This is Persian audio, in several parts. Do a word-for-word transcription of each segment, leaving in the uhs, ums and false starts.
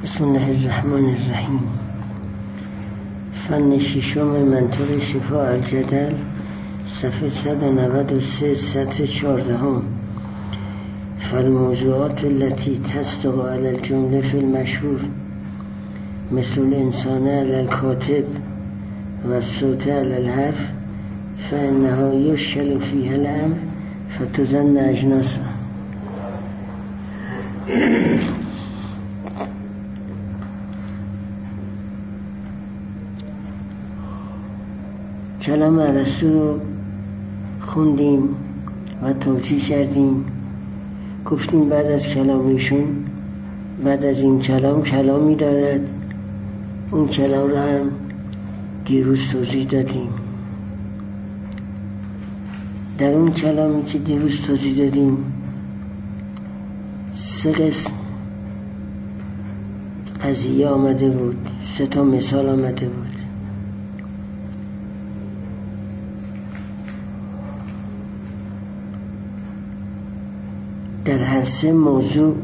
بسم الله الرحمن الرحیم. فن ششم منطق شفاء الجدل، صفحه صد و نود و سه، سطر چهاردهم. فالموضوعات التي تصدق على الجمله في المشهور مثل الانسان على الكاتب والصوت على الحرف فإنها يشكل فيها الأمر فتظن أجناسا. کلام ارسطو رو خوندیم و توجیه کردیم. گفتیم بعد از کلامشون، بعد از این کلام کلامی دارد. اون کلام رو هم دیروز توضیح دادیم. در اون کلامی که دیروز توضیح دادیم سه قسم قضیه آمده بود، سه تا مثال آمده بود. در هر سه موضوع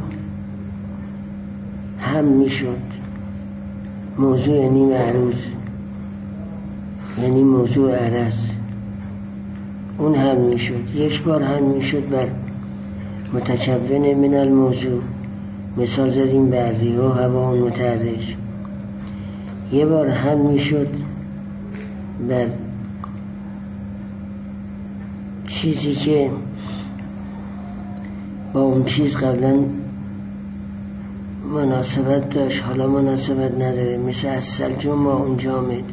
هم میشد. موضوع یعنی معروض، یعنی موضوع عرض، اون هم میشد. یک بار هم میشد بر متکون من الموضوع، مثال زدیم بر ریح و هوا و متحرک. یه بار هم میشد بر چیزی که با اون چیز قبلا مناسبت داشت حالا مناسبت نداره، مثل الثلج ما اون جامد.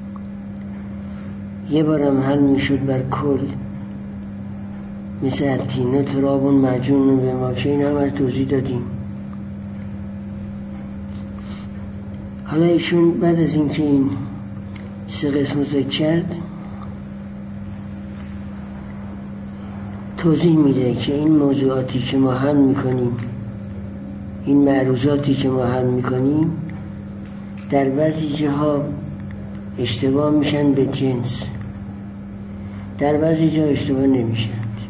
یه بارم حل میشد بر کل، مثل الطین و تراب مجنون به ما، که این هم توضیح دادیم. حالا ایشون بعد از اینکه این سه قسم ذکر کرد توضیح میده که این موضوعاتی که ما حل میکنیم، این معروضاتی که ما حل میکنیم، در بعضی جاها اشتباه میشن به جنس، در بعضی جا اشتباه نمیشن.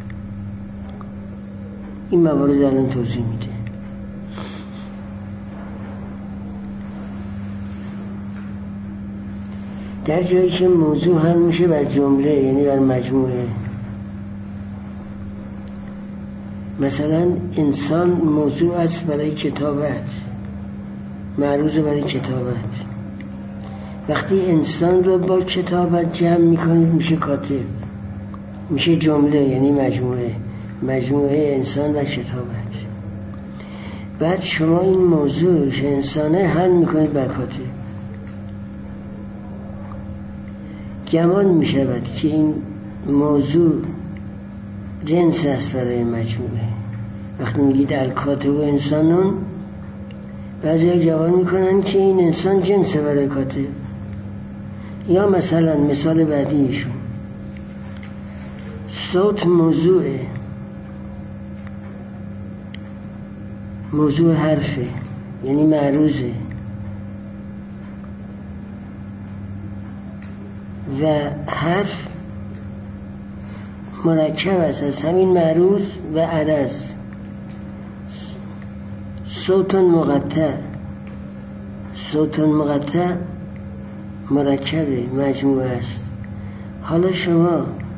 این موارد الان توضیح میده. در جایی که موضوع حل میشه بر جمله، یعنی بر مجموعه. مثلا انسان موضوع است برای کتابت، معروض برای کتابت. وقتی انسان رو با کتابت جمع میکنید میشه کاتب، میشه جمله یعنی مجموعه، مجموعه انسان و کتابت. بعد شما این موضوع انسانه حل میکنید بر کاتب. گمان میشود که این موضوع جنس است برای مجموعه. وقتی میگید الکاتب و انسانون، بعضی ها گمان میکنن که این انسان جنسه برای کاتب. یا مثلا مثال بعدیشون، صوت موضوعه، موضوع حرفه یعنی معروضه، و حرف مرکب است از همین معروض و عرض. صوت مقطع، صوت مقطع مرکبه، مجموعه است. حالا شما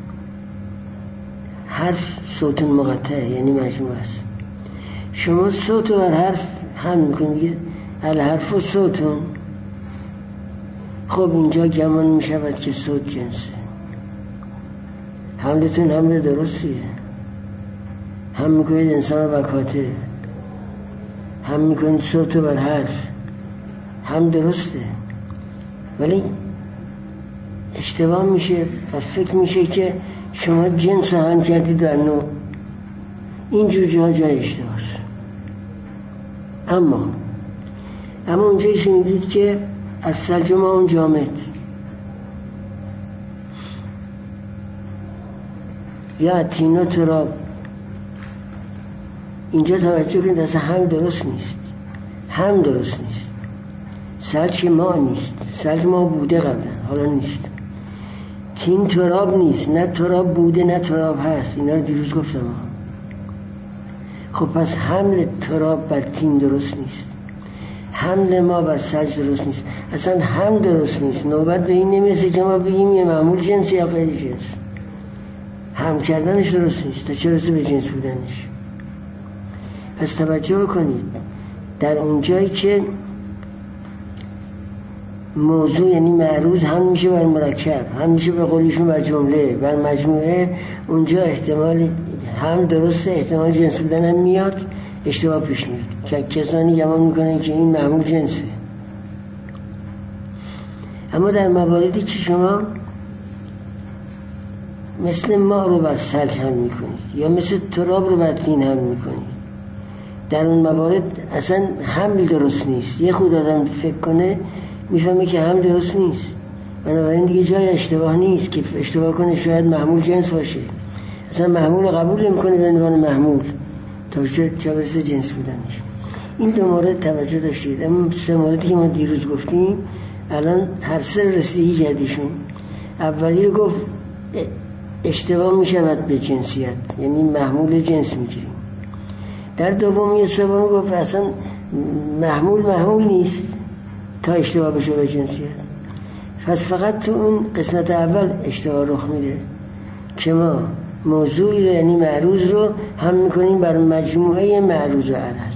حرف صوت مقطع یعنی مجموعه است، شما صوت و حرف هم میکنید الحرف و صوتون. خب اینجا گمان میشود که صوت جنسه. حملتون حمله درستیه، هم میکنید انسان و کاتب، هم میکنید صوت و بر حرف، هم درسته. ولی اشتباه میشه و فکر میشه که شما جنس هم کردید در نوع. اینجور جا جای اشتباه است. اما اما اونجایی شنیدید که الثلج ما اون جامد، یا الطین و تراب، اینجا توجه کنید اصلا هم درست نیست، هم درست نیست. ثلج ما نیست، ثلج ما بوده قبلا حالا نیست. طین تراب نیست، نه تراب بوده نه تراب هست، اینا رو دیروز گفتم. خب پس حمل تراب بر طین درست نیست. حمل ما بر سلج درست نیست، اصلا هم درست نیست. نوبت به این نمیرسه که ما بگیم یه معمول جنس یا غیر جنس. هم کردنش درست نیست تا چه رسه به جنس بودنش. پس توجه کنید در اون جایی که موضوع یعنی معروض هم میشه بر مرکب، هم میشه به قولیشون بر جمله، بر مجموعه، اونجا احتمال هم درسته، احتمال جنس بودن هم میاد، اشتباه پیش میاد که کسانی گمان میکنن که این معمول جنسه. اما در مواردی که شما مثل ما رو بر سلج حمل میکنید یا مثل تراب رو بر طین حمل میکنید، در اون موارد اصلا حمل درست نیست. یه خود آدم فکر کنه میفهمه که حمل درست نیست، بنابراین دیگه جای اشتباه نیست که اشتباه کنه شاید محمول جنس باشه. اصلا محمول قبول نمیکنه به عنوان محمول تا چه برسه جنس بودنش. این دو مورد توجه داشتید. اما سه موردی که ما دیروز گفتیم الان هر سه رسیدگی کردیشون. اولی رو گفت اشتباه میشود به جنسیت، یعنی محمول جنس میگیریم. در دومی سومی گفت اصلا محمول محمول نیست تا اشتباه بشه به جنسیت. پس فقط تو اون قسمت اول اشتباه رخ میده که ما موضوعی رو یعنی معروض رو هم میکنیم بر مجموعه معروض و عرض.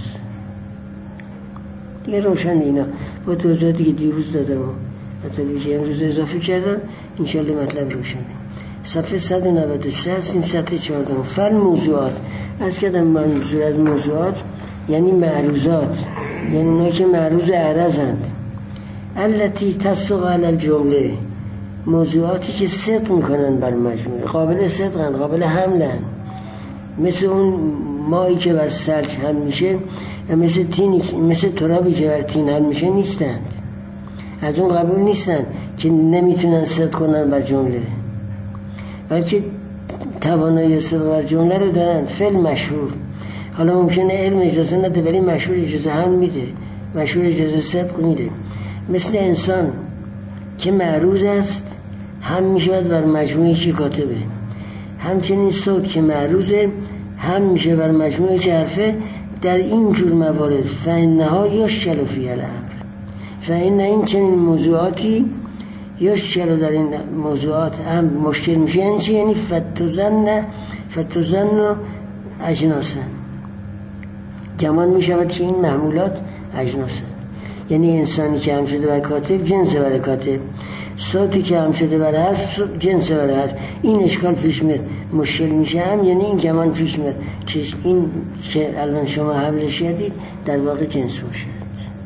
دیگه روشن اینا با توضیحاتی که دیروز دادم و مطلبی که امروز اضافه کردم انشالله مطلب روشنه. صفحه صد و نود و سه هستیم، صفحه چهارده. فل موضوعات از کردم منظور از موضوعات یعنی معروضات، یعنی اونا که معروض عرضند. التي تصدق علی الجمله، موضوعاتی که صدق میکنن بر مجموعه، قابل صدقن، قابل حملن، مثل اون مایی که بر سلج حمل میشه و مثل تینی مثل ترابی که بر تین حمل میشه نیستند. از اون قبول نیستن که نمیتونن صدق کنن بر جمله، بلکه توانایی صدق بر جمله رو دارن. فعل مشهور، حالا ممکنه علم اجازه نده ولی مشهور اجازه هم میده، مشهور اجازه صدق میده. مثل انسان که معروض است هم میشود بر مجموعه که کاتبه، همچنین صوت که معروضه هم میشه بر مجموعه که حرفه. در این جور موارد فإنها یشکل فی الامر، فإن این چنین موضوعاتی یشکل در این موضوعات هم مشکل میشه. یعنی چی؟ یعنی فتوزن فتوزن اجناسن، گمان میشود که این محمولات اجناسن. یعنی انسانی که هم شده بر کاتب جنس بر کاتب، صوتی که هم شده بر حرف جنس بر حرف. این اشکال پیش میاد، مشکل میشه هم، یعنی این گمان پیش میاد که این که الان شما حملش کردید در واقع جنس باشد.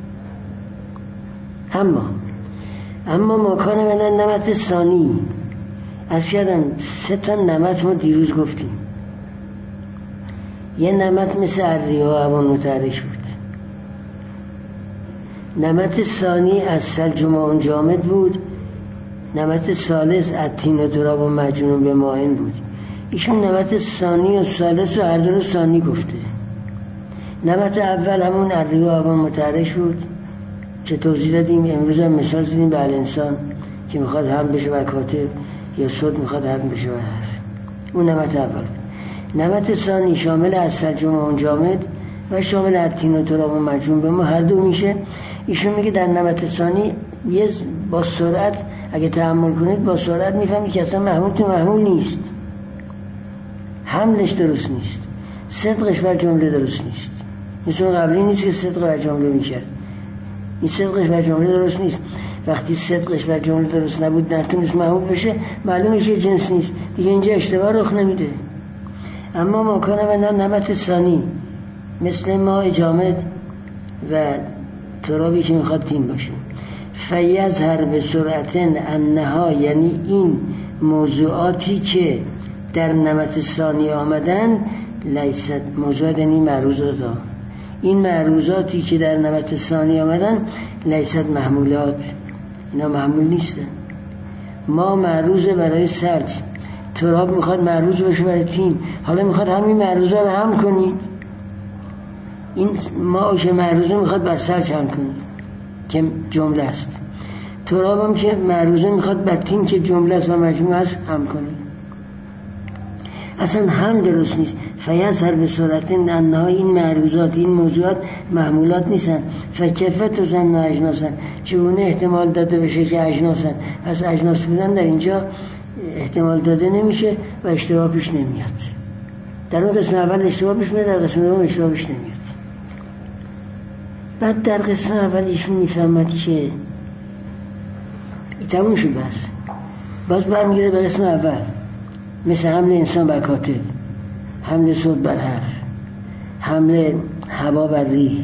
اما اما مکان من نمت ثانی از کردم سه تا نمت ما دیروز گفتیم. یه نمت مثل الریا و متحرک بود، نمت ثانی از سلج و ماء جامد بود، نمت ثالث از طین و تراب و مجنون به ماء بود. ایشون نمت ثانی و ثالث و هر دو رو ثانی گفته. نمت اول همون الریا و متحرک بود که توضیح دادیم، امروز هم مثال زدیم به الانسان که میخواد هم بشه بر کاتب یا صوت میخواد هم بشه بر حرف. اون نمت اول بود. نمت ثانی شامل از سلج و ماء جامد و شامل از طین و تراب و مجنون به ماء هر دو میشه. ایشون میگه در نمت ثانی یه با سرعت اگه تحمل کنید با سرعت میفهمید که اصلا محمول تو محمول نیست، حملش درست نیست، صدقش بر جمله درست نیست. مثل اون قبلی نیست که صدق بر جمله میکرد، این صدقش بر جمله درست نیست. وقتی صدقش بر جمله درست نبود نتونست محمول بشه، معلومه که جنس نیست، دیگه اینجا اشتباه رخ نمیده. اما مکان من نمت ثانی مثل ماء جامد و ترابی که میخواد تین باشه. فیظهر به سرعت انها، یعنی این موضوعاتی که در نمت ثانی آمدن لیست موضوعات، یعنی معروضات ها. این معروضاتی که در نمت ثانی آمدن لیست محمولات، اینا محمول نیستن. ما معروض برای سلج، تراب میخواد معروض باشه برای تین، حالا میخواد همین معروضات هم کنید. این ما که معروضه میخواد بر سلج هم کنید که جمله است، تراب هم که معروضه میخواد بر تین که جمله است و مجموعه است هم کنید. اصلا هم درست نیست. فیظهر به صورت انها این معروضات، این موضوعات محمولات نیستن. فکیف تظن اجناسن، چگونه احتمال داده بشه که اجناسن؟ پس اجناس بودن در اینجا احتمال داده نمیشه و اشتباه پیش نمیاد. در اون قسم اول اشتباه پیش میاد، در قسم دوم اشتباه پیش نمیاد. بعد در قسم اول ایشون میفهمد که تموم شد بس. باز برمیگرده به قسم اول، مثل حمل انسان بر کاتب، حمل صوت بر حرف، حمل هوا بر ریح.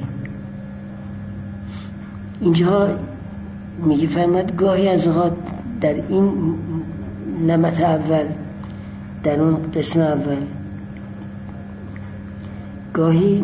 اینجا میگه فرمد گاهی از اوقات در این نمط اول، در اون قسم اول، گاهی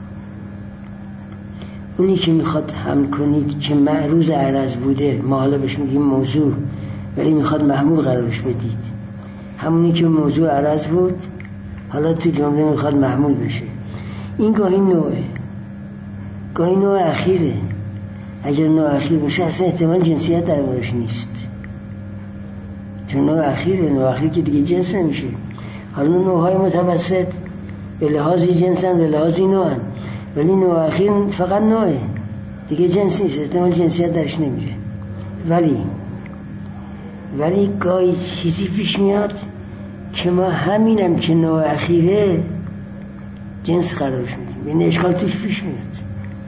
اونی که میخواد حمل کنید که معروض عرض بوده، ما حالا بهش میگیم موضوع، ولی میخواد محمول قرارش بدید، همونی که موضوع عرض بود حالا تو جمله میخواد محمول بشه. این گاهی نوعه، گاهی نوع اخیره. اگر نوع اخیر باشه اصلا احتمال جنسیت در بارش نیست، چون نوع اخیره. نوع اخیر که دیگه جنس نمیشه. حالا نوعهای متوسط به لحاظی جنسن، به لحاظی نوعن، ولی نوع اخیر فقط نوعه، دیگه جنس نیست، احتمال جنسیت درش نمیره. ولی ولی گاهی چیزی پیش میاد که ما همینم که نوع اخیره جنس قرارش میدیم، یعنی اشکال توش پیش میاد.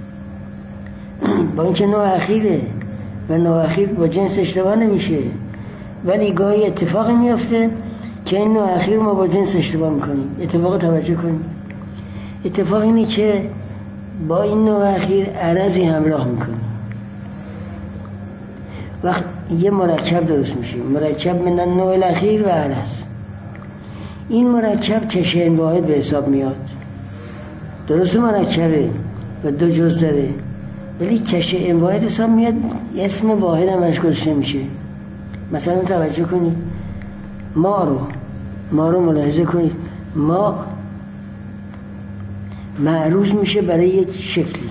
با اینکه نوع اخیره و نوع اخیر با جنس اشتباه نمیشه، ولی گاهی اتفاقی میفته که این نوع اخیر ما با جنس اشتباه میکنیم. اتفاق توجه کنید. اتفاق اینه که با این نوع اخیر عرضی همراه میکنیم. وقت یه مرکب درست میشه، مرکب من نوع الاخیر و عرض. این مرکب کشه‌ین واحد به حساب میاد. درست مرکبه و دو جز داره، ولی کشه‌ین واحد حساب میاد، اسم واحد هم ازش گذاشته میشه. مثلا توجه کنید، ما رو ما رو ملاحظه کنید، ما معروض میشه برای یک شکلی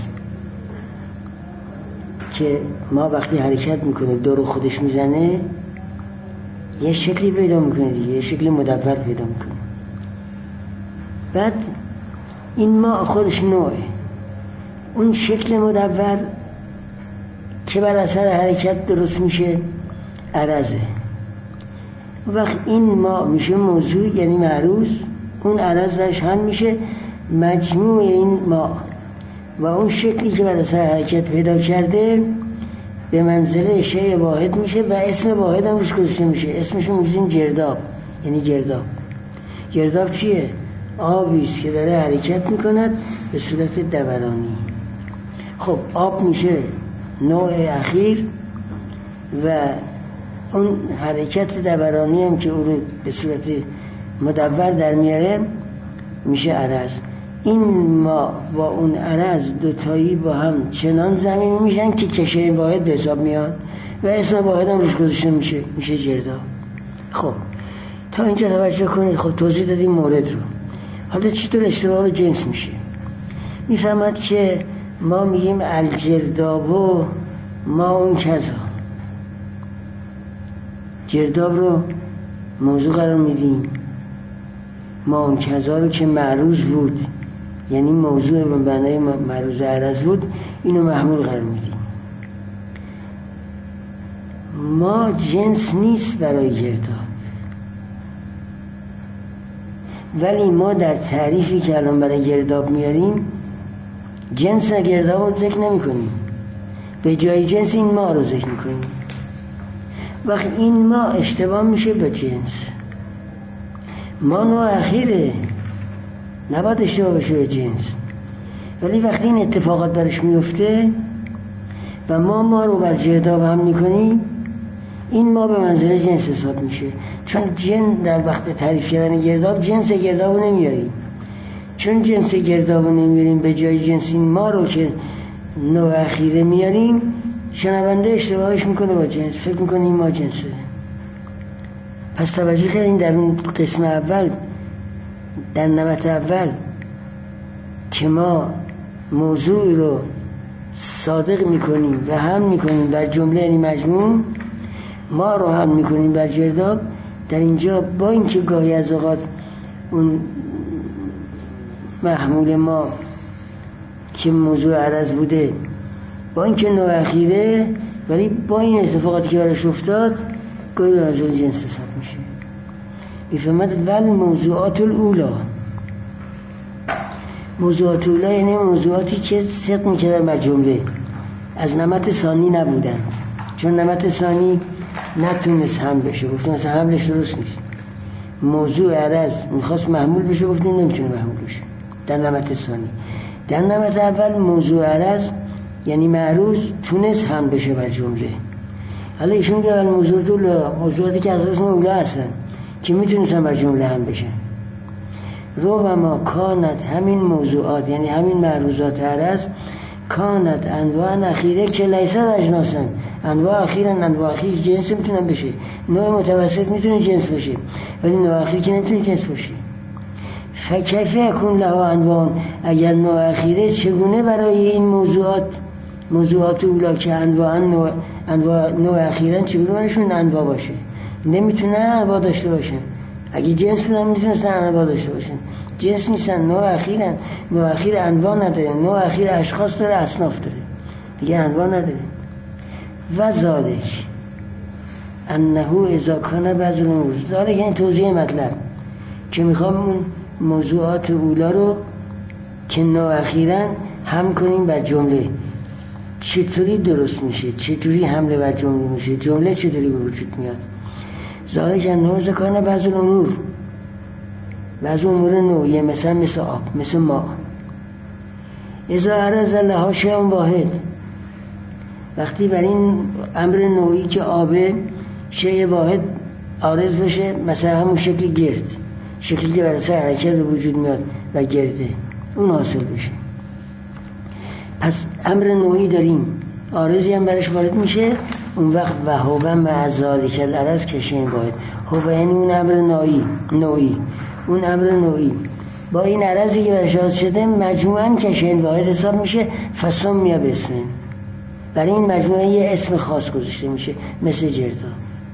که ما وقتی حرکت میکنه دور خودش میزنه یه شکلی پیدا میکنه دیگه، یه شکل مدور پیدا میکنه. بعد این ما خودش نوعه، اون شکل مدور که بر اثر حرکت درست میشه عرضه. وقت این ما میشه موضوع، یعنی معروض، اون عرض برش هم میشه مجموع این ما و اون شکلی که بر اثر حرکت پیدا کرده به منزله شیء واحد میشه و اسم واحد هم روش گذاشته میشه. اسمش رو میگیم گرداب، یعنی گرداب. گرداب چیه؟ آبیست که داره حرکت میکند به صورت دورانی. خب آب میشه نوع اخیر و اون حرکت دورانی هم که او رو به صورت مدور در میاره میشه عرض. این ما با اون عرض دوتایی با هم چنان زمین میشن که کشه‌ین واحد به حساب میاد و اسم واحد هم روش گذاشته میشه، میشه جرداب. خب تا اینجا توجه کنید. خب توضیح دادیم مورد رو. حالا چطور اشتباه جنس میشه؟ میفهمد که ما میگیم الجرداب و ما اون کذا، جرداب رو موضوع قرار میدیم، ما اون کذا رو که معروض بود، یعنی موضوع به معنای معروض عرض بود، اینو محمول قرار میدیم. ما جنس نیست برای گرداب، ولی ما در تعریفی که الان برای گرداب میاریم جنس گرداب رو ذکر نمی کنیم، به جای جنس این ما رو ذکر میکنیم. وقت این ما اشتباه میشه به جنس. ما نوع اخیره، نباید اشتباه بشه به جنس، ولی وقتی این اتفاقات برش میفته و ما ما رو بر گرداب هم میکنیم، این ما به منزله جنس حساب میشه. چون جن در وقت تعریف کردن گرداب جنس گرداب رو نمیاریم، چون جنس گرداب رو نمیاریم به جای جنس این ما رو که نوع اخیره میاریم، شنونده اشتباهش میکنه با جنس، فکر میکنه این ما جنسه. پس توجه کردین در اون قسم اول، در نمط اول که ما موضوع رو صادق میکنیم و هم میکنیم بر جمله یعنی مجموع، ما رو هم میکنیم بر گرداب. در اینجا با اینکه گاهی از اوقات اون محمول ما که موضوع عرض بوده با اینکه نوع اخیره، ولی با این اتفاقاتی که براش افتاد گاهی منظور جنس حساب میشه. میفهمد ول موضوعات الاولا، موضوعات اولا یعنی موضوعاتی که صدق میکردن بر جمله، از نمط ثانی نبودن، چون نمط ثانی نتونست هم بشه، گفتیم مثلا حملش درست نیست. موضوع عرض میخواست محمول بشه، گفتیم نمیتونه محمول بشه در نمط ثانی. در نمط اول موضوع عرض یعنی معروض تونست هم بشه بر جمله. حالا ایشون که موضوعات اولا، موضوعاتی که از اسم اولا هستن که میتونستن بر جمله هم بشن، رو ما کانت همین موضوعات یعنی همین معروضات عرض کانت انواع اخیره که لیست اجناسن، انواع اخیرن، انواع اخیر جنس میتونن بشه، نوع متوسط میتونه جنس بشه ولی نوع اخیر که نمیتونه جنس بشه. فکیف یکون لها انواع، اگر نوع اخیره چگونه برای این موضوعات موضوعات اولا که انواع نوع انواع نوع اخیرن چگونه برایشون انواع باشه؟ نمیتونه انواع داشته باشن. اگه جنس بودن میتونستن انواع داشته باشن، جنس نیستن، نوع اخیرن. نوع اخیر انواع نداره، نوع اخیر اشخاص داره، اصناف داره، دیگه انواع نداره. و ذالک انه اذا کان بعض الامور، ذالک یعنی توضیح مطلب که میخوام اون موضوعات اولا رو که نوع اخیرن هم کنیم بر جمله. چطوری درست میشه؟ چطوری حمله بر جمله میشه؟ جمله چطوری به وجود میاد؟ ذالک انه اذا کان بعض الامور، بعض امور نوعیه، مثلا مثل آب، مثل ما، اذا عرض لها شیء واحد، وقتی بر این امر نوعی که آبه شیء واحد عارض بشه، مثلا همون شکل گرد، شکلی که برای حرکت به وجود میاد و گرده، اون حاصل بشه. پس امر نوعی داریم، عارضی هم برش وارد میشه، اون وقت و هو مع ذالک العرض کشین واحد. هو یعنی اون امر نوعی نوعی اون امر نوعی با این عرضی که برش وارد شده مجموعاً کشین واحد حساب میشه. فسمی باسم، برای این مجموعه یه اسم خاص گذاشته میشه، مثل جرداب.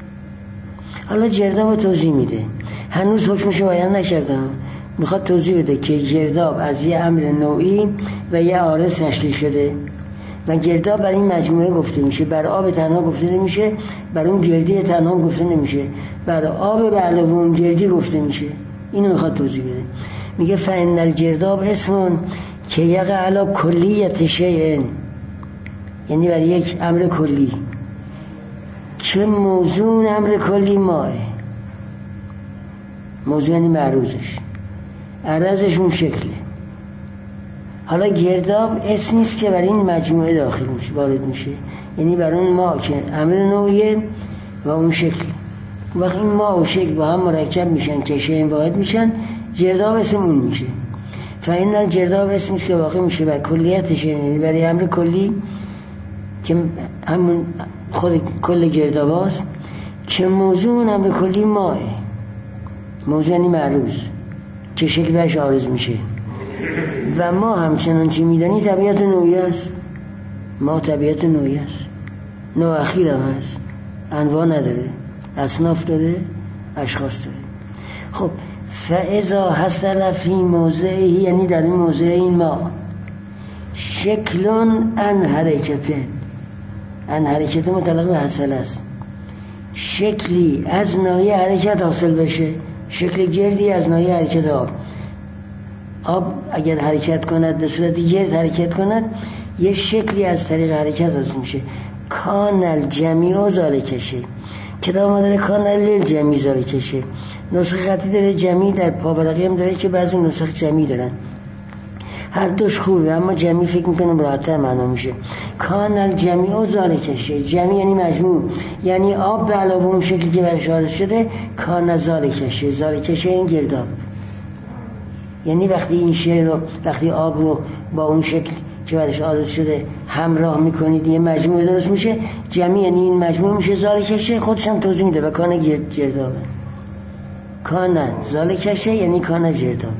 حالا جرداب توضیح میده، هنوز حکمش رو بیان نکردم، میخواد توضیح بده که گرداب از یه امر نوعی و یه عارض تشکیل شده و گرداب برای این مجموعه گفته میشه. بر آب تنها گفته نمیشه، بر اون گردی تنها گفته نمیشه، بر آب به علاوه اون گردی گفته میشه. اینو میخواد توضیح بده. میگه فإن الجرداب اسم که یقع علی کلیت شیء، یعنی برای یک امر کلی که موضوع امر کلی ماه، موضوع یعنی معروضش، عرضش اون شکله. حالا گرداب اسمیست که برای این مجموعه داخل میشه، وارد میشه، یعنی برای اون ما که امر نوعیه و اون شکل. وقتی این ما و شکل با هم مرکب میشن که شیء واحد میشن، گرداب اسم اون میشه. فإن الجرداب اسمیست که واقع میشه بر کلیتش، یعنی برای امر کلی که همون خود کل گرداب هست که موضوع امر کلی ماه، موضوع یعنی معروض که شکل برش عارض میشه. و ما همچنان چی میدانی طبیعت نوعی است، ما طبیعت نوعی است، نوع اخیر هم هست، انواع نداره، اصناف داره، اشخاص داره. خب فاذا حصل فی موضعی، یعنی در این موضع این ما شکل ان حرکت، ان حرکت مطلق به حصل است، شکلی از ناحیه حرکت حاصل بشه، شکل گردی از ناحیه حرکت آب. آب اگر حرکت کند به صورت گرد حرکت کند، یه شکلی از طریق حرکت حاصل میشه. کان الجمیع ذالکشه، کتاب ما داره کان الجمیع ذالکشه، نسخه خطی داره جمیع، در پاورقی هم داره که بعضی نسخ جمیع دارن، هر دوش خوبه اما جمیع فکر میکنم راحت‌تر معنا میشه. کان الجمیع ذالکشه، جمیع یعنی مجموع، یعنی آب به علاوه اون شکلی که برش عارض شده کان ذالکشه، ذالکشه این گرداب. یعنی وقتی این شیء رو، وقتی آب رو با اون شکل که برش عارض شده همراه میکنید یه مجموعه درست میشه، جمیع یعنی این مجموعه میشه ذالکشه. خودش هم توضیح میده و کان گردابه، کان ذالکشه یعنی کان گردابه،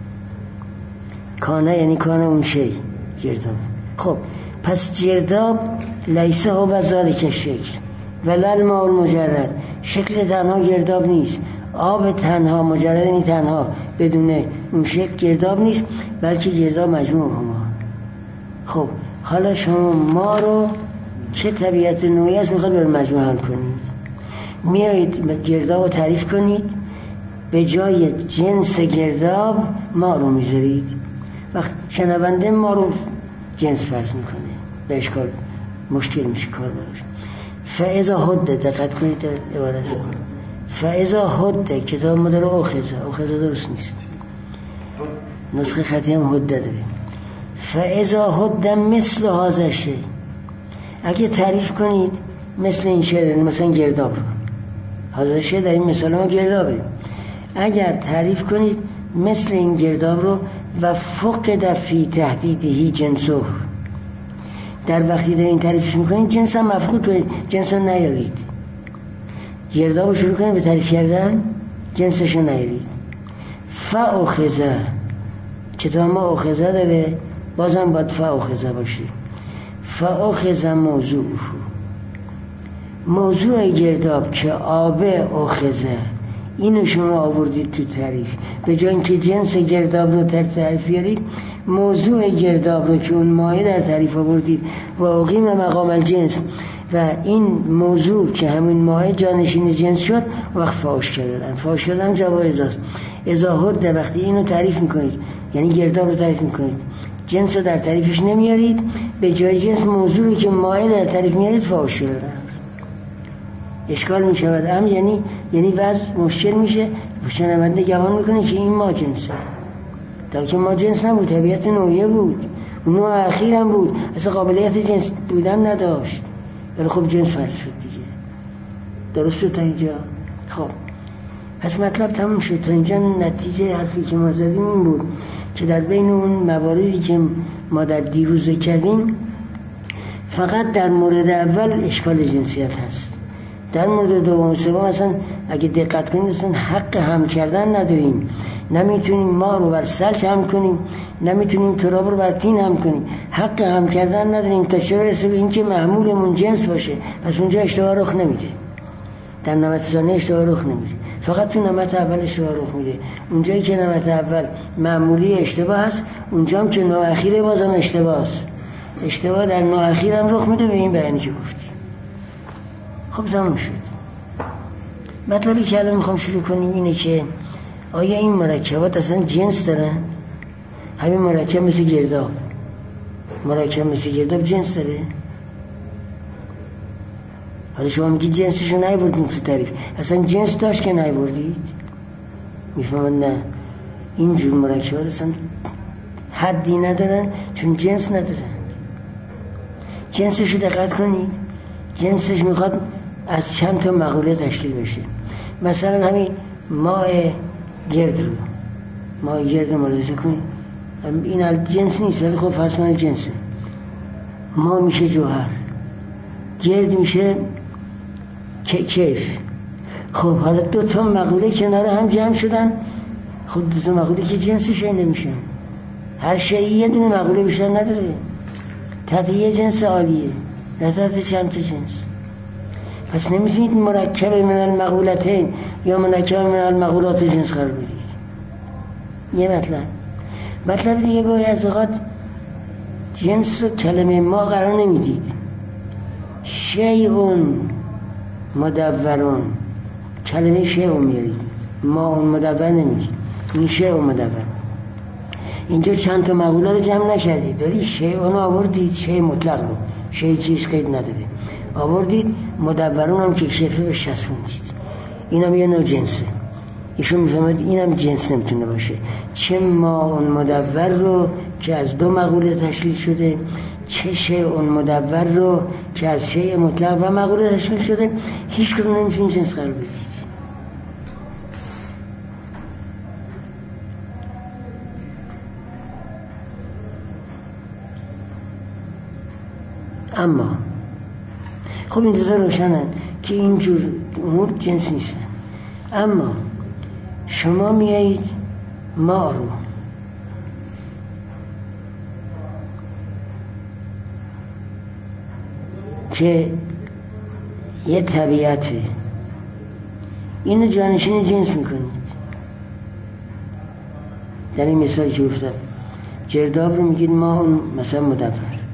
کانه یعنی کان اون شی گرداب. خب پس گرداب لیسه ها و ذالک شکل ولل ماء المجرد، شکل تنها گرداب نیست، آب تنها مجرد یعنی تنها بدون اون شکل گرداب نیست، بلکه گرداب مجموع هما. خب حالا شما ما رو چه طبیعت نوعی است میخواد بر مجموع حل کنید، میایید گرداب رو تعریف کنید، به جای جنس گرداب ما رو میذارید. وقت شنونده ما رو جنس فرض میکنه، به اشکال مشکل میشه کار براش. فاذا حد، دقت کنید در عبارت فاذا حد، کتاب ما داره اخذه، اخذه درست نیست، نسخه خطی هم حد داره. فاذا حد مثل هذا شی، اگه تعریف کنید مثل این شی، مثلا گرداب رو، هذا شی در این مثال ما گردابه، اگر تعریف کنید مثل این گرداب رو و فقد فی تهدیدهی جنسه، در وقتی در این تعریفش میکنید جنس هم مفقود کنید، جنس رو نیارید، گرداب رو شروع کنید به تعریف کردن، جنسش رو نیارید. فاخذه، کتاب ما اخذه داره، بازم باید فاخذه باشه. فاخذه موضوع، موضوع گرداب که آبه اخذه، اینو شما آوردید تو تعریف، به جای اینکه جنس گرداب رو در تعریف بیارید، موضوع گرداب رو که اون مایه در تعریف آوردید و اقیم مقام الجنس، و این موضوع که همین مایه جانشین جنس شد، وقت فاش کردن. فاش کردن جوایز است. اذا حد، وقتی اینو تعریف میکنید یعنی گرداب رو تعریف میکنید، جنس رو در تعریفش نمیارید، به جای جنس موضوع رو که مایه در تعریف میارید، فاش کردن. اشکال میشود هم یعنی یعنی وضع مشکل میشه، شنونده گمان میکنه که این ما جنسه، در که ما جنس نبود، طبیعت نوعیه بود، نوع اخیر هم بود، اصلا قابلیت جنس بودن نداشت، ولی خب جنس فرض شد دیگه. درست شد تا اینجا؟ خب پس مطلب تموم شد. تا اینجا نتیجه حرفی که ما زدیم این بود که در بین اون مواردی که ما در دیروز کردیم، فقط در مورد اول اشکال جنسیت هست، در مورد دوم و سوم اصلا اگه دقت کنید اصلا حق هم کردن نداریم، نمیتونیم ما رو بر سلج هم کنیم، نمیتونیم تراب رو بر تین هم کنیم، حق هم کردن نداریم تا چه برسه به اینکه محمولمون جنس باشه. پس اونجا اشتباه رخ نمیده، در نمط ثانیه اشتباه رخ نمیده، فقط تو نمط اول اشتباه رخ میده. اونجایی که نمط اول معمولی اشتباه هست، اونجا هم که نوع اخیره بازم اشتباه است، اشتباه در نوع اخیر هم رخ میده به این بیانی که گفتی. خب تمام شد. مطلبی که الان میخوام شروع کنیم اینه که آیا این مرکبات اصلا جنس دارن؟ همین مرکب مثل گرداب، مرکب مثل گرداب جنس داره؟ حالا شما میگید جنسشو نیاوردید تو تعریف، اصلا جنس داشت که نیاوردید؟ میفهمن نه، اینجور مرکبات اصلا حدی ندارن چون جنس ندارن. جنسشو دقت کنید، جنسش میخواد از چند تا مقوله تشکیل بشه. مثلا همین ماء گرد رو، ماء گرد ملاحظه کنید، این جنس نیست ولی خب فرض کنید جنسه. ما میشه جوهر، گرد میشه کیف. خب حالا دو تا مقوله کنار هم جمع شدن، خب دو تا مقوله که جنسش نمیشن، هر شیء یه دونه مقوله بیشتر نداره، تحت یه جنس عالیه، نه تحت چند تا جنس. پس نمیتونید مرکب من المقولتین یا مرکب من المقولات جنس قرار بدید. یه مطلب. مطلب دیگه گاهی از اوقات جنس رو کلمه ما قرار نمیدید، شیئون مدورون، کلمه شیئون میارید، ما اون مدور نمیدید، این شیئون مدور. اینجا چند تا مقوله رو جمع نکردید، دارید شیئون آوردید، شیء مطلق رو، شیء چیز قید نداره آوردید، مدورون هم که شفه به شسفوندید، این هم یه نوع جنسه. ایشون میفهمد این هم جنس نمیتونه باشه، چه ما اون مدور رو که از دو مقوله تشکیل شده، چه شیء اون مدور رو که از شیء مطلق و مقوله تشکیل شده، هیچ کدوم نمیتونید جنس قرار بدید. اما خب این دوتا روشنن که اینجور امور جنس نیستن. اما شما میایید ما رو که یه طبیعته، اینو جانشین جنس میکنید. در این مثال که گفتم گرداب رو میگید ما، اون مثلا مدور،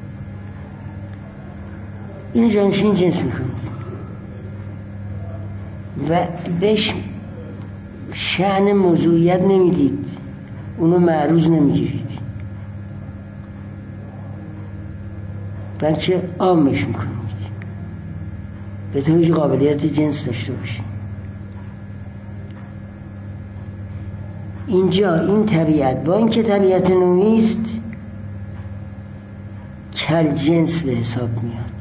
اینو جانشین جنس میکنید و بهش شأن موضوعیت نمیدید، اونو معروض نمیگیرید، بلکه عامش میکنید به طوری که قابلیت جنس داشته باشید. اینجا این طبیعت با اینکه طبیعت نوعی است کل جنس به حساب میاد.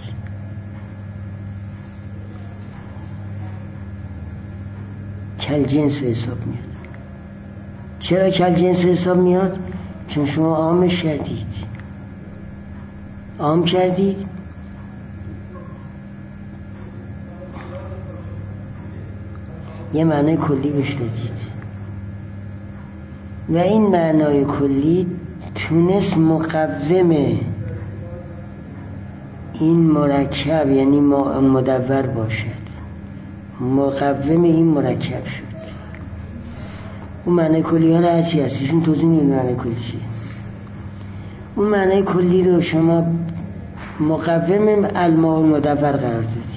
کل جنس به حساب میاد. چرا کل جنس به حساب میاد؟ چون شما عامش کردید، عام کردید، یه معنی کلی بهش دادید و این معنای کلی تونست مقوم این مرکب یعنی مدور باشد، مقوم این مرکب شد. اون معنی کلی ها رو هرچی هستیشون توضیح نمید معنی کلی چیه. اون معنی کلی رو شما مقوم الماء المدور قرار دادید.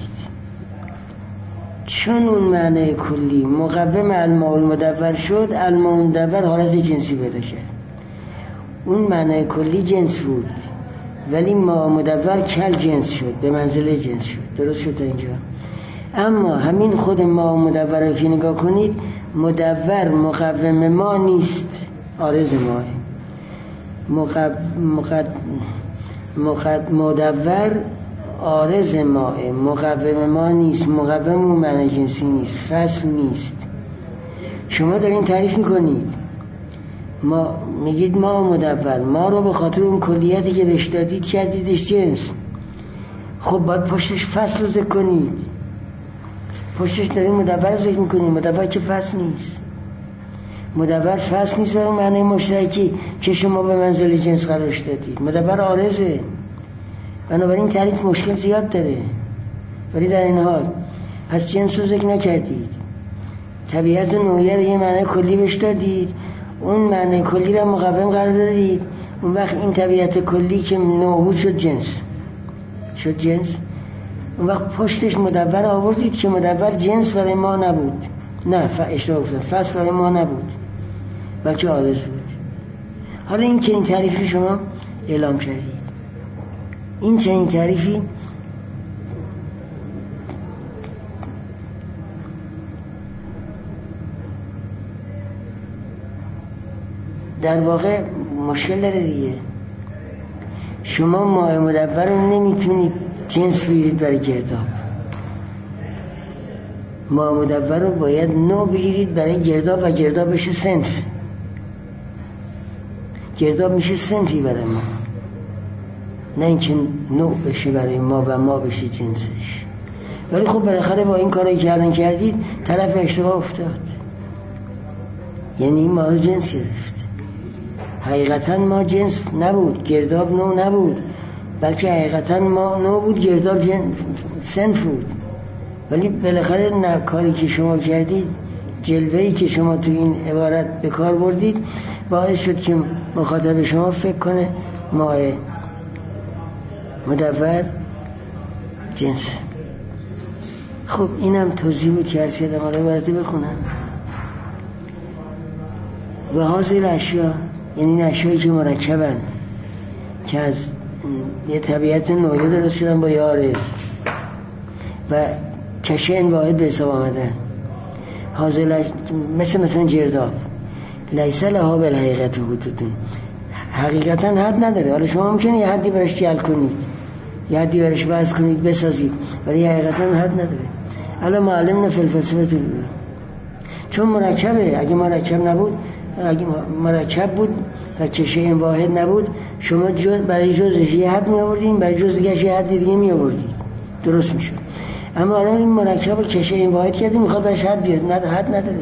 چون اون معنی کلی مقوم الماء المدور شد، الماء المدور حالت جنسی پیدا کرد. اون معنی کلی جنس بود ولی ماء مدور کل جنس شد، به منزله جنس شد. درست شد تا اینجا؟ اما همین خود ماء مدور رو که نگاه کنید، مدور مقوم ما نیست، عارض ماه. مقد مقد مقد مدور عارض ماه، مقوم ما نیست، مقوم اون معنی جنسی نیست، فصل نیست. شما دارین تعریف میکنید، ما میگید ما مدور، ما رو به خاطر اون کلیتی که بهش دادید کردیدش جنس. خب باید پشتش فصل رو ذکر کنید، پشتش دارین مدور رو ذکر میکنید. مدور که فصل نیست، مدور فصل نیست و اون معنی مشترکی که شما به منزل جنس قرارش دادید. مدور عارضه، بنابراین تعریف مشکل زیاد داره. ولی در این حال پس جنس رو ذکر نکردید، طبیعت و نوعیه رو یه معنی کلی بهش دادید، اون معنی کلی رو مقوم قرار دادید. اون وقت این طبیعت کلی که نوع بود شد جنس، شد جنس. اون وقت پشتش مدور آوردید که مدور جنس برای ما نبود، نه اشتباه گفتم، فصل برای ما نبود بلکه عارض بود. حالا این چنین تعریفی شما اعلام کردید، این چنین تعریفی در واقع مشکل داره دیگه. شما ماء مدور رو نمیتونید جنس بگیرید برای گرداب، ماء مدور رو باید نوع بگیرید برای گرداب و گرداب بشه صنف، گرداب میشه صنفی برای ما، نه اینکه نوع بشه برای ما و ما بشه جنسش. ولی خب بالاخره با این کاری کردن کردید طرف اشتباه افتاد، یعنی ما رو جنس گرفت. حقیقتا ما جنس نبود، گرداب نوع نبود، بلکه حقیقتا ما نوع بود، گرداب صنف بود. ولی بالاخره نه، کاری که شما کردید، جلوه‌ای که شما تو این عبارت به کار بردید باعث شد که مخاطب شما فکر کنه ماء مدور جنس. خب اینم توضیح بود که هرچی دم آره برده بخونم. و حاضر اشیا یعنی این اشیایی که مرکبن که از یه طبیعت نوعی درست شدن با یه عارض و کشین واحد به حساب آمدن، حاضر مثل مثلا جرداب لیس لها بالحقیقت حدودون، حقیقتا حد نداره. حالا شما ممکنه یه حدی برش جعل کنید، یه حدی برش بحث کنید بسازید، ولی حقیقتا حد نداره. حالا معلم نفل فلسفه تو بگم چون مرکبه. اگه مرکب نبود، اگه مرکب بود و کشین واحد نبود، شما جز برای جزش یه حد می آوردین، برای جز دیگه یه حد دیگه می آوردید، درست میشد. اما الان این مرکب رو کشین واحد کردیم، میخواد برش حد بیارد، نه حد نداره.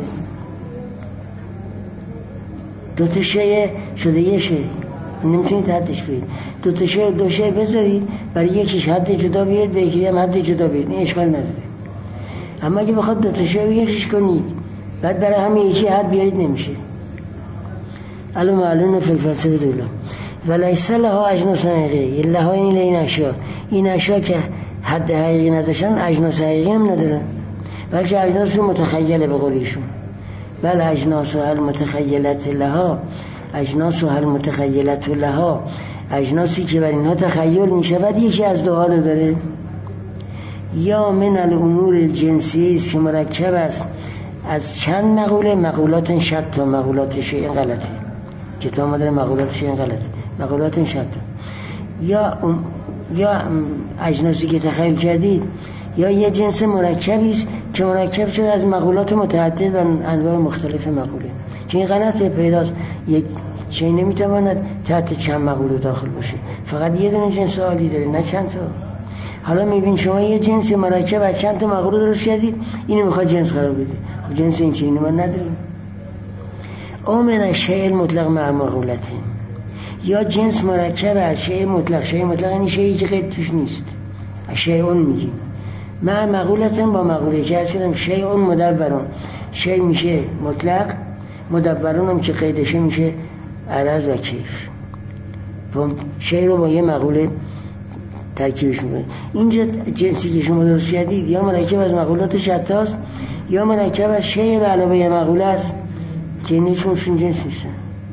دو تا شی شده یه شی، نمیتونید حدش بیارید. دو تا شی دو شی بذارید، برای یکیش حد جدا بیارید، به یکی هم حد جدا بیارید، این اشکال نداره. اما اگه بخواد دو تا شی رو یکیش کنید بعد برای همین یکی حد بیارید، نمیشه. الان معلومه فی الفلسفه دولا ولیس لها اجناس حقیقی لها این این اشیا این اشیا که حد حقیقی نداشتن اجناس حقیقی هم ندارن بلکه اجناس متخیله به قولیشون بل اجناس المتخیلت لها اجناس المتخیلت لها اجناسی که بر اینها تخیل میشه. بعد یکی از دو حالو داره یا من الامور الجنسی است که مرکب است از چند مقوله مقولات شتا مقولات شیء غلطه کتاب ما داره مقولات شیء غلطه مقولات شتا یا یا اجناسی که تخیل کردید یا یه جنس مرکبی است که مرکب شده از مقولات متعدد و انواع مختلف مقوله که این غلطه پیداست. یک شیء نمیتواند تحت چند مقوله داخل باشه فقط یه دونه جنس عالی داره نه چند تا. حالا میبین شما یه جنس مرکب از چند تا مقوله درست کردید اینو میخواد جنس قرار بدید خب جنس این چیزی من نداریم. او من الشیء المطلق مع مقولته یا جنس مرکب از شیء مطلق شیء مطلق یعنی شیئی که قید توش نیست شیء اون میگیم مع مقولته با مقوله که از کردم شیء اون مدبرون شیء میشه مطلق مدبرون هم که قیدشه میشه عرض و کیف شیء رو با یه مقوله ترکیبش میکنه. اینجا جنسی که شما درست کردید یا مرکب از مقولات شتاست یا مرکب از شیء به علاوه یه مقوله است که اینشونشون جنس نیستن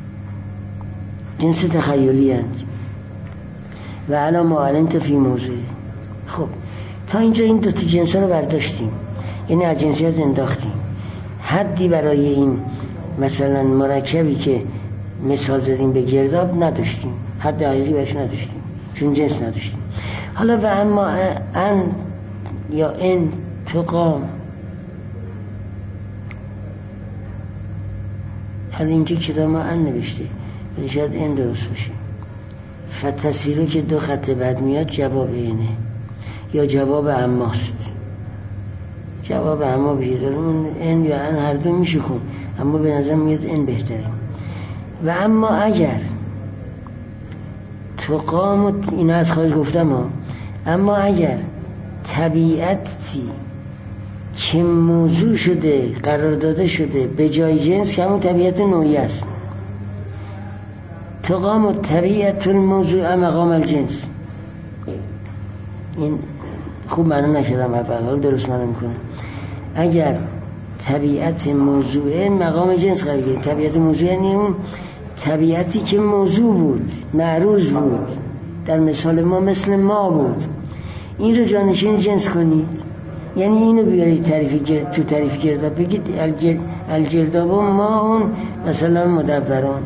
جنس تخیلی هست و علا ما علمت فی موضوع. خب تا اینجا این دوتا جنس ها رو برداشتیم یعنی از جنسیت انداختیم حدی برای این مثلا مرکبی که مثال زدیم به گرداب نداشتیم حد حقیقی برش نداشتیم چون جنس نداشتیم. حالا و اما ان یا ان تقام حالا اینجا کتاب ما ان نوشته ولی شاید ان درست باشه فتسیرو که دو خط بعد میاد جواب اینه یا جواب اماست جواب اما بهتره ان یا ان هر دو میشه خون اما به نظر میاد ان بهتره. و اما اگر تقام این از خواهش گفتم ها اما اگر طبیعتی که موضوع شده قرار داده شده به جای جنس که همون طبیعت نوعی است تقام طبیعت الموضوع مقام الجنس این خوب معنی نکردم اول حال درست معنی میکنم اگر طبیعت موضوع مقام جنس قرار گرفت طبیعت موضوع یعنی اون طبیعتی که موضوع بود معروض بود در مثال ما مثل ما بود این رو جانشین جنس کنید یعنی اینو بیارید تعریف گرد تو تعریف گرداب بگید الگرداب ما اون مثلا مدبران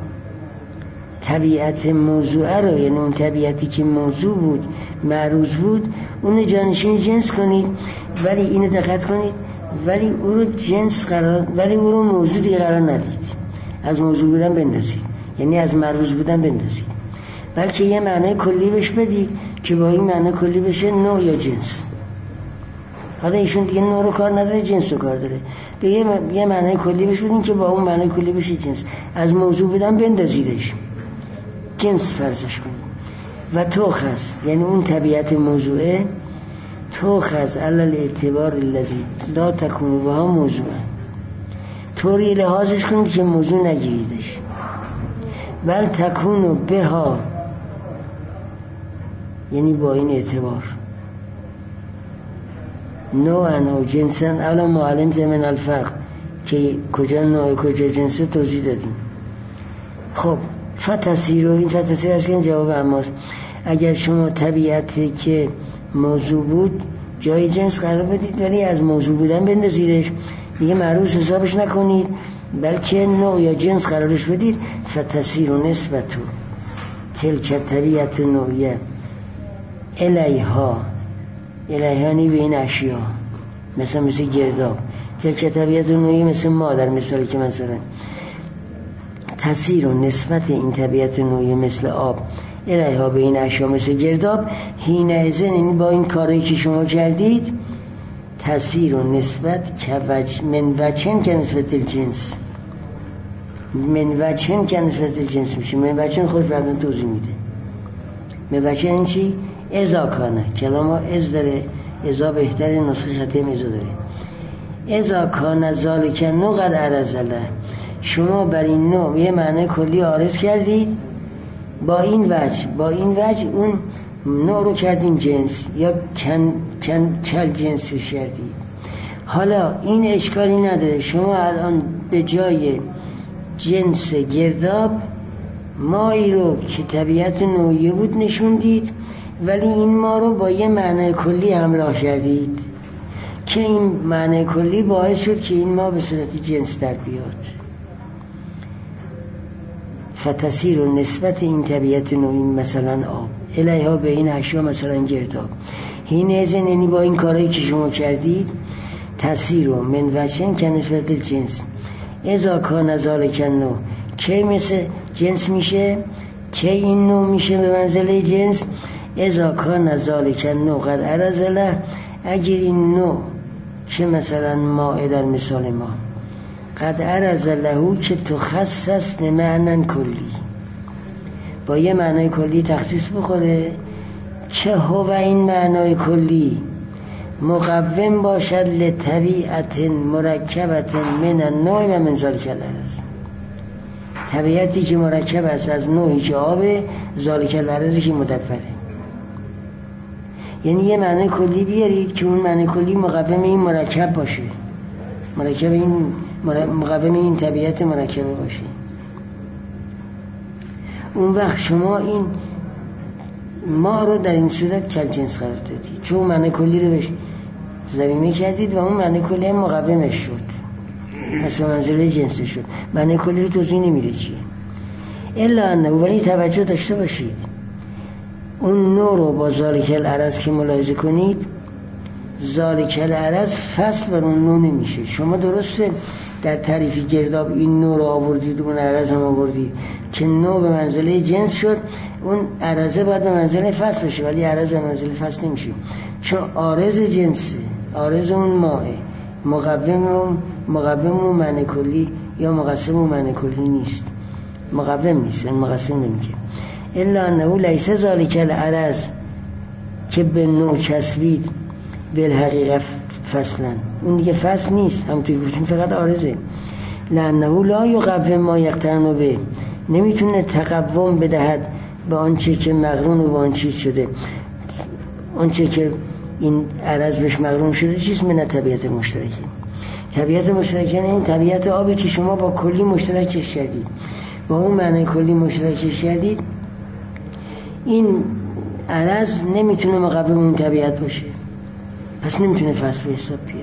طبیعت موضوع رو یعنی اون طبیعتی که موضوع بود معروض بود اون جانشین جنس کنید ولی اینو دقت کنید ولی او رو جنس قرار ولی او رو موضوع دیگه قرار ندید از موضوع بودن بندازید یعنی از معروض بودن بندازید بلکه یه معنی کلی بهش بدید که با این معنی کلی بشه نوع یا جنس. حالا ایشون دیگه نوع رو کار نداره جنس رو کار داره به یه, م... یه معنی کلی بهش بدین که با اون معنی کلی بشه جنس از موضوع بودن بندازیدش جنس فرضش کنید. و توخص یعنی اون طبیعت موضوعه توخص علل اعتبار الذی لا تکون بها موضوعه طوری لحاظش کنید که موضوع نگیریدش بل تکونو بها یعنی با این اعتبار نوعا و جنسا الا معلم من الفرق که کجا نوع کجا جنس توضیح دادیم. خب فتسیر و این فتسیر از که جواب اماست اگر شما طبیعتی که موضوع بود جای جنس قرار بدید ولی از موضوع بودن بندازیدش دیگه معروض حسابش نکنید بلکه نوع یا جنس قرارش بدید فتسیر و نسبتو تلک طبیعت نوعیه الیها الیهانی به این اشیا مثلا مثل گرداب تلک طبیعت نوعیه مثل ما در مثالی که من زدم تسیر و نسبت این طبیعت نوعیه مثل آب الیها به این اشیا مثل گرداب هینه ازن این با این کاری که شما کردید تسیر و نسبت که وج... من وچن که نسبت الجنس من وچن که نسبت الجنس میشه من وچن خود بعدن توضیح میده من وچن این چی؟ ازا کانه کلام ها از داره ازا بهتره نسخه خطیم ازا داره ازا کانه ذالک نقد عرضله شما بر این نوع یه معنی کلی عارض کردید، با این وجه با این وجه اون نوع رو کردین جنس یا کن کن کل جنسش کردید. حالا این اشکالی نداره، شما الان به جای جنس گرداب مایی رو که طبیعت نوعی بود نشوندید، ولی این ما رو با یه معنی کلی همراه کردید که این معنی کلی باعث شد که این ما به صورت جنس در بیاد. فتصیر و نسبت این طبیعت نوعی مثلا آب الیها به این اشیا مثلا گرداب، این ازن یعنی با این کارهایی که شما کردید تصیر و من وچن که نسبت جنس ازا کان ذالک النوع که مثل جنس میشه، که این نوع میشه به منزله جنس ازا کان ذالک النوع قد عرض له، اگر این نوع که مثلا ما در مثال ما قد عرض له که تخصص به معنی کلی، با یه معنی کلی تخصیص بخوره که هو این معنی کلی مقوم باشد لطبیعت مرکبت من النوع و من ذالک العرض، طبیعتی که مرکب است از نوعی که آبه، ذالک العرضی که مدبره. یعنی یه معنی کلی بیارید که اون معنی کلی مقوم این مرکب باشه، مرکب این مقوم این طبیعت مرکبه باشه. اون وقت شما این ما رو در این صورت کل جنس قرار دادید، چون معنی کلی رو بهش ضمیمه کردید و اون معنی کلی هم مقومش شد، پس به منزله جنس شد. معنی کلی رو توضیح نمیده چیه الا انه، ولی توجه داشته باشید اون نوع رو با ذالک العرض که ملاحظه کنید، ذالک العرض فصل بر اون نوع نمیشه. شما درسته در تعریف گرداب این نوع رو آوردید، اون عرض هم آوردید که نوع به منزله جنس شد، اون عرضه باید به منزله فصل بشه، ولی عرض به منزله فصل نمیشه چون عارض جنسه، عارض اون ماه، مقوم اون مقوم اون معنی کلی یا مقسم اون معنی کلی نیست، مقوم نیست، این مقسم نمیشه. الا انه لیس ذالک العرض که به نوع چسبید بالحقیقه فصلا، اون دیگه فصل نیست، هم توی گفتیم فقط عارضه. لانه لا یقوم ما یقترن به، نمیتونه تقوم بدهد به آنچه که مقرون و به آن چیز شده، آنچه که این عرض بهش مقرون شده چیز من طبیعت مشترکی. طبیعت مشترکی این طبیعت آبی که شما با کلی مشترکش کردید، با اون معنی کلی مشترکش کردید، این عرض نمیتونه مقوم اون طبیعت باشه، پس نمیتونه فصل به حساب بیاد.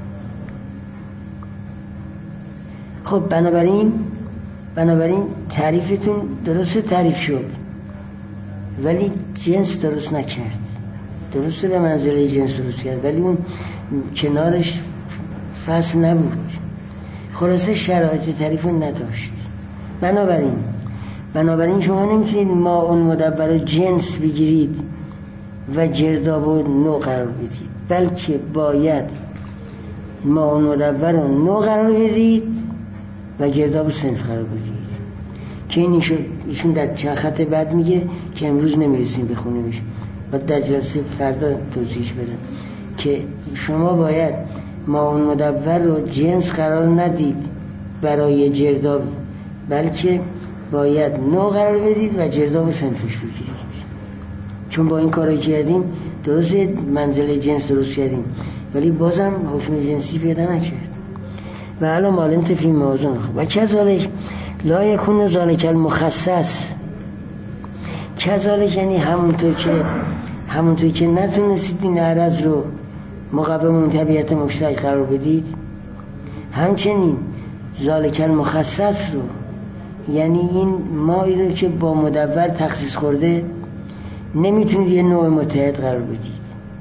خب بنابراین بنابراین تعریفتون درست تعریف شد ولی جنس درست نکرد، درسته به منزله جنس درست کرد ولی اون کنارش فصل نبود، خلاصه شرایط تعریفون نداشت. بنابراین بنابراین شما نمیتونید ما اون مدبر رو جنس بگیرید و گرداب رو نوع قرار بدید، بلکه باید ما اون مدبر رو نوع قرار بدید و گرداب صنف قرار بدید که این ایشون در چند خط بعد میگه که امروز نمیرسیم بخونیمش و در جلسه فردا توضیحش بدم که شما باید ما اون مدبر رو جنس قرار ندید برای گرداب، بلکه باید نوع قرار بدید و گرداب صنفش بگیرید. چون با این کارو کردیم درسته منزله جنس درست کردیم ولی بازم حکم جنسی پیدا نکرد. و الان مالن تفی موازن و کذالک لا یکون ذالک المخصص، کذالک یعنی همونطور که همونطور که نتونستید این عرض رو مقوم اون طبیعت مشترک قرار بدید، همچنین ذالک المخصص رو یعنی این مایی رو که با مدور تخصیص خورده نمیتونید یه نوع متحد قرار بدید.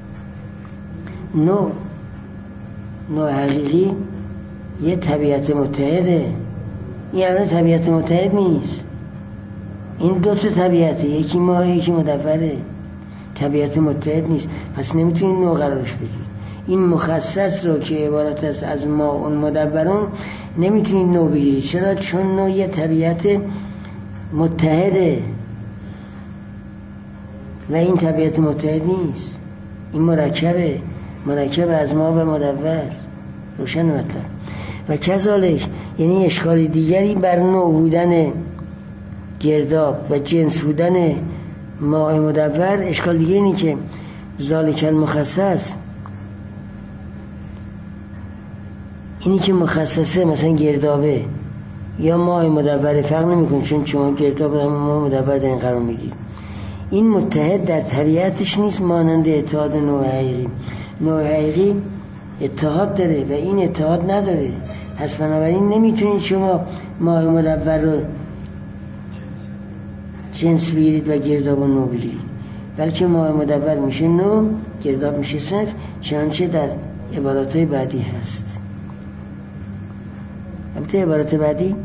نوع نوع حقیقی یه طبیعت متحده، این الان طبیعت متحد نیست، این دو تا طبیعته، یکی ماه یکی مدوره، طبیعت متحد نیست، پس نمیتونید نوع قرارش بدید. این مخصص رو که عبارت است از ما اون مدورون نمیتونید نوع بگیرید. چرا؟ چون نوع یه طبیعت متحده و این طبیعت متحد نیست، این مرکبه، مرکب از ما و مدور. روشن مطلب. و کذالک، یعنی اشکال دیگری بر نوع بودن گرداب و جنس بودن ماء مدور، اشکال دیگه اینی که ذالک المخصص، اینی که مخصصه مثلا گردابه یا ماء مدور فرق نمیکنه، چون شما گرداب و ماء مدور در این قرار میگید. این متحد در طبیعتش نیست مانند اتحاد نوع حقیقی. نوع حقیقی اتحاد داره و این اتحاد نداره، پس بنابراین نمیتونید شما ماء مدور رو جنس بگیرید و گرداب و نوع بگیرید، بلکه ماء مدور میشه نوع، گرداب میشه صنف، چنانچه در عباراتهای بعدی هست. البته عبارت بعدی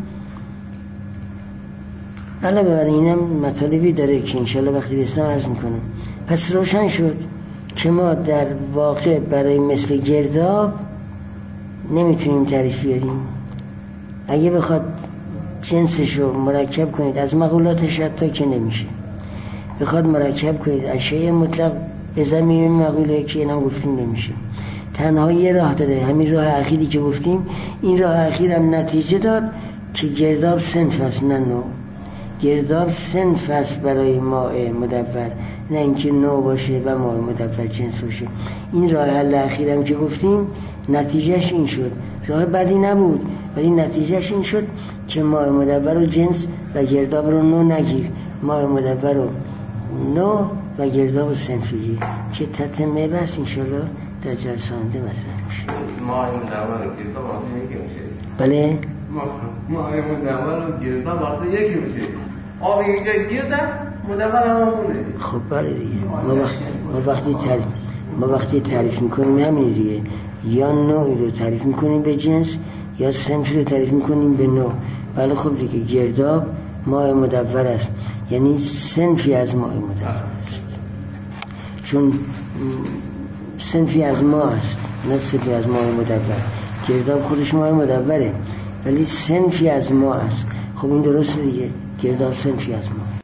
علاوه بر اینم مطالبی داره که انشالله وقتی رسیدم عرض میکنم. پس روشن شد که ما در واقع برای مثل گرداب نمیتونیم تعریف بیاریم. اگه بخواد جنسش رو مرکب کنید از مقولاتش حتی که نمیشه، بخواد مرکب کنید از شیء مطلق به زمین مقوله که اینا گفتیم نمیشه. تنها یه راه داره، همین راه اخیری که گفتیم. این راه اخیر هم نتیجه داد که گرداب صنف است نه نوع. گرداب صنف است برای ماء مدور، نه اینکه نوع باشه و ماء مدور جنس باشه. این راه حل اخیر هم که گفتیم نتیجهش این شد. راه بعدی نبود، ولی نتیجهش این شد که ماء مدور رو جنس و گرداب رو نوع نگیر، ماء مدور رو نوع و گرداب رو صنف بگیر که تتمه بس انشالله در جلسه آینده مطرح میشه. ماء مدور و گرداب واقعا یکی میشه. بله؟ ماء مدور و گرداب واقعا یکی میشه. آب اینجا گردن مدور هم همونه. خب بله دیگه. ما وقتی ما وقتی تعریف ما وقتی تعریف میکنیم همین دیگه، یا نوعی رو تعریف میکنیم به جنس یا صنفی رو تعریف میکنیم به نوع. بله خب دیگه گرداب ماء مدور است، یعنی صنفی از ماء مدور است، چون صنفی از ما است نه صنفی از ماء مدور. گرداب خودش ماء مدوره ولی صنفی از ما است. خب این درسته دیگه، گرداب صنفی از ما.